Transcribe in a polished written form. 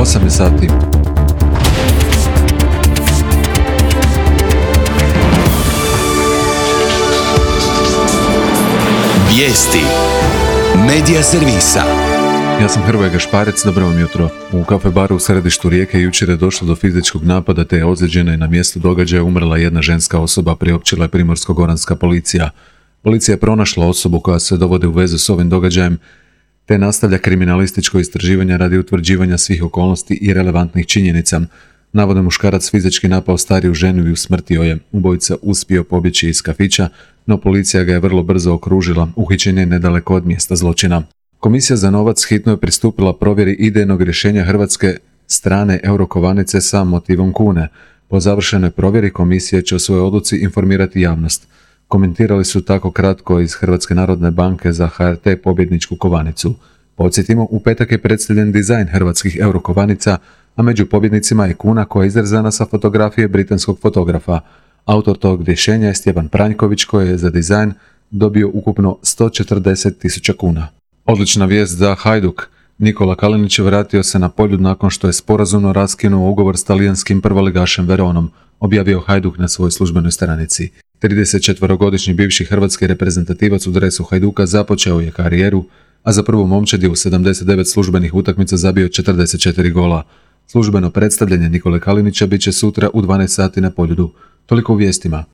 8 je sati. Vijesti Medija servisa. Ja sam Hrvoje Gašparec, dobro vam jutro. U kafe baru u središtu Rijeke jučer je došlo do fizičkog napada te je ozlijeđena i na mjestu događaja umrla jedna ženska osoba, priopćila je Primorsko-goranska policija. Policija je pronašla osobu koja se dovodi u vezu s ovim događajem, te nastavlja kriminalističko istraživanje radi utvrđivanja svih okolnosti i relevantnih činjenica. Navodno muškarac fizički napao stariju ženu i usmrtio je. Ubojica uspio pobjeći iz kafića, no policija ga je vrlo brzo okružila. Uhićen je nedaleko od mjesta zločina. Komisija za novac hitno je pristupila provjeri idejnog rješenja hrvatske strane eurokovanice sa motivom kune. Po završenoj provjeri komisija će o svojoj odluci informirati javnost. Komentirali su tako kratko iz Hrvatske narodne banke za HRT pobjedničku kovanicu. Podsjetimo, u petak je predstavljen dizajn hrvatskih eurokovanica, a među pobjednicima je kuna koja je izrezana sa fotografije britanskog fotografa. Autor tog rješenja je Stjepan Pranjković, koji je za dizajn dobio ukupno 140.000 kuna. Odlična vijest za Hajduk. Nikola Kalinić vratio se na Poljud nakon što je sporazumno raskinuo ugovor s talijanskim prvoligašem Veronom, objavio Hajduk na svojoj službenoj stranici. 34-godišnji bivši hrvatski reprezentativac u dresu Hajduka započeo je karijeru, a za prvu momčad je u 79 službenih utakmica zabio 44 gola. Službeno predstavljanje Nikole Kalinića bit će sutra u 12 sati na Poljudu. Toliko u vijestima.